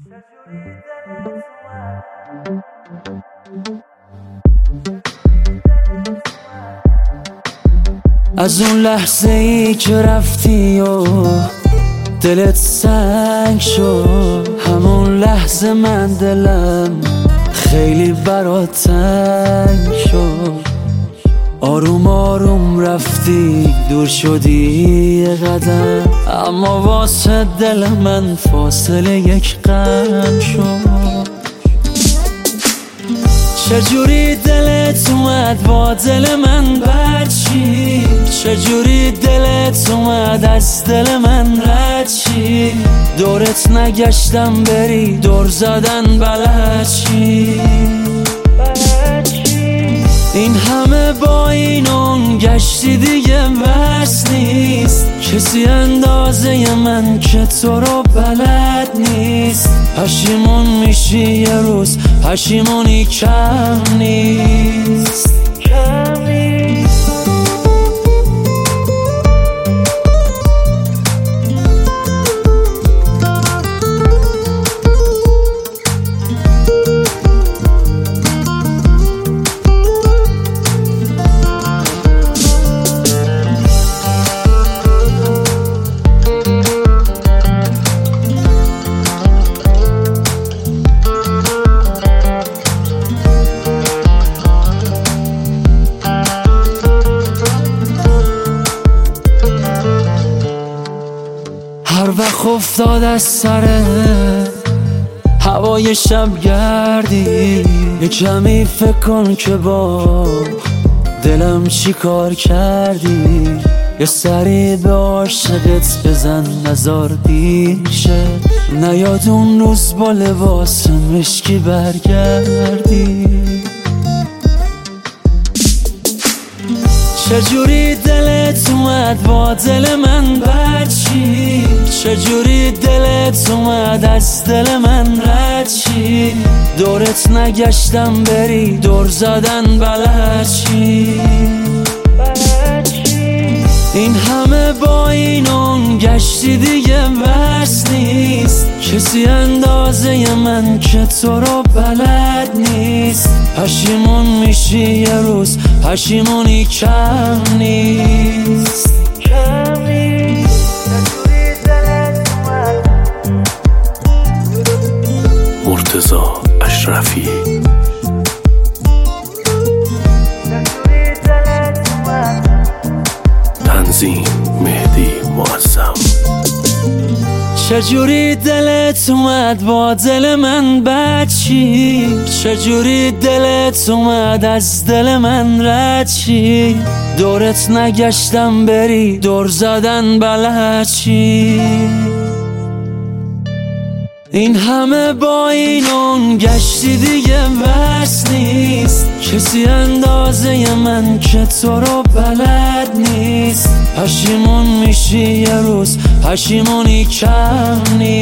از اون لحظه ای که رفتی و دلت سنگ شد، همون لحظه من دلم خیلی برات تنگ شد. آروم آروم رفتی دور شدی یه قدم، اما واسه دل من فاصله یک قدم شد. چجوری دلت اومد با دل من برچی، چجوری دلت اومد از دل من رد چی، دورت نگشتم بری دور زدن بلد چی. این همه با این اون گشتی دیگه بس نیست، کسی اندازه من که تو رو بلد نیست. پشیمون میشی یه روز، پشیمونی کم نیست. هر وقت افتاد از سر هوای شب گردی، یه کمی فکر کن که با دلم چی کار کردی. یه سری به عاشقت بزن نزار دیر شد، نیاد اون روز با لباس مشکی برگردی. چجوری دلت اومد با دل من برچی، چجوری دلت اومد از دل من رد چی، دورت نگشتم بری دور زدن بلد چی. این همه با این اون گشتی دیگه بس نیست، کسی اندازه من که تو رو بلد نیست. پشیمون میشی یه روز، پشیمونی کم نیست. مرتضی اشرفی. تنظیم مهدی معظم. چجوری دلت اومد با دل من بچی، چجوری دلت اومد از دل من رد چی، دورت نگشتم بری دور زدن بلد چی. این همه با این اون گشتی دیگه بس نیست، کسی اندازه من که تو رو بلد نیست. پشیمون میشی یه روز، پشیمونی کم نیست.